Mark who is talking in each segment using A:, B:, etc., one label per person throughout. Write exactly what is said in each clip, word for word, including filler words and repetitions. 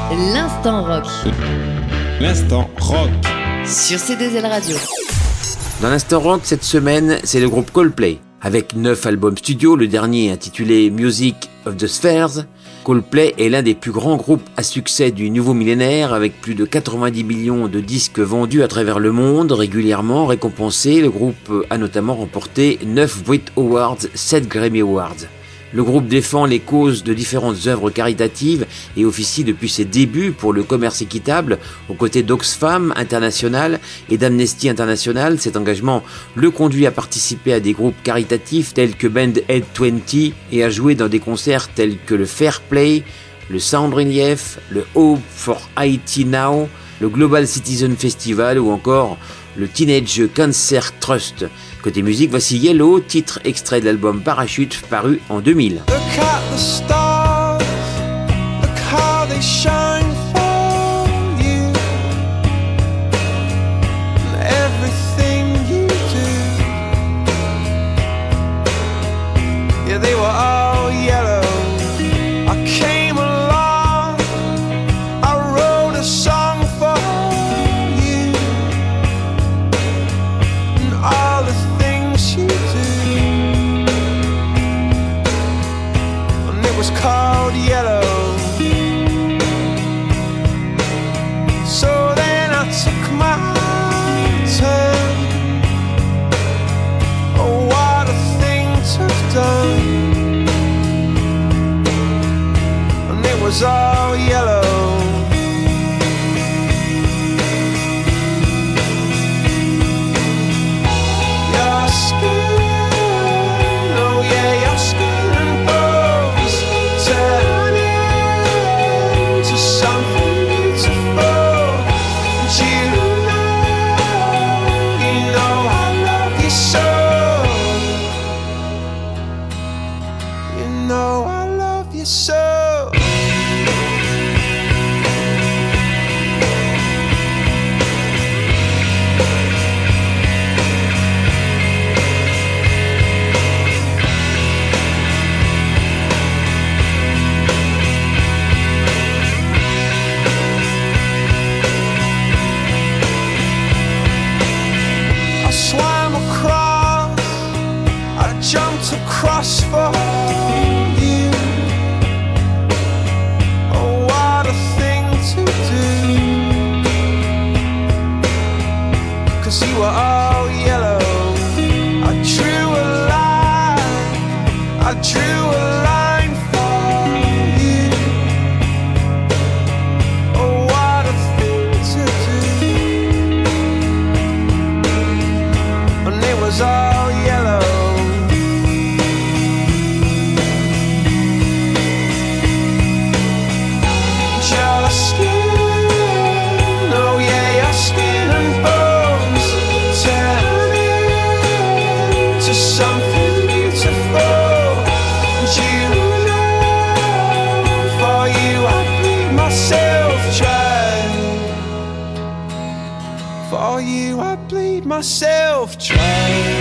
A: L'instant rock.
B: L'instant rock.
A: Sur C deux L Radio.
C: Dans l'instant rock, cette semaine, c'est le groupe Coldplay. Avec neuf albums studio, le dernier intitulé Music of the Spheres, Coldplay est l'un des plus grands groupes à succès du nouveau millénaire, avec plus de quatre-vingt-dix millions de disques vendus à travers le monde, régulièrement récompensé. Le groupe a notamment remporté neuf Brit Awards, sept Grammy Awards. Le groupe défend les causes de différentes œuvres caritatives et officie depuis ses débuts pour le commerce équitable aux côtés d'Oxfam International et d'Amnesty International. Cet engagement le conduit à participer à des groupes caritatifs tels que Band Aid vingt et à jouer dans des concerts tels que le Fair Play, le Sound Relief, le Hope for Haiti Now, le Global Citizen Festival ou encore le Teenage Cancer Trust. Côté musique, voici Yellow, titre extrait de l'album Parachute paru en deux mille.
D: Look at the stars, look how they shine for you, and everything you do, yeah, they were all yellow. I came along, I wrote a song for you, and all the you do, and it was called Yellow. So then I took my turn. Oh, what a thing to have done. And it was all yellow. Jumped across for you. Oh, what a thing to do, 'cause you were all yellow. I drew a line, I drew a line for you. Oh, what a thing to do, and it was all yellow. For you I bleed myself dry.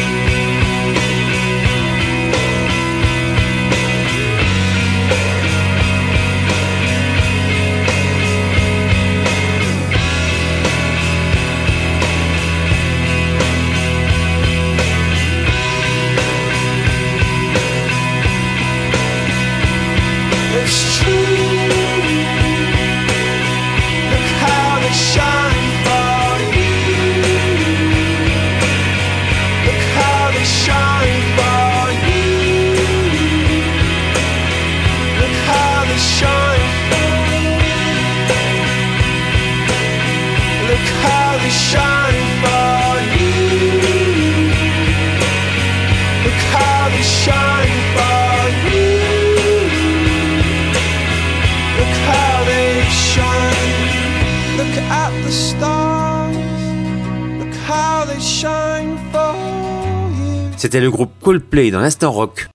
D: It's true. Look how they shine for you. Look how they shine for you. Look how they shine for you. Look how they shine for you. Look how they shine for you. Look how they shine. Look at the stars. Look how they shine for you.
C: C'était le groupe Coldplay dans l'instant rock.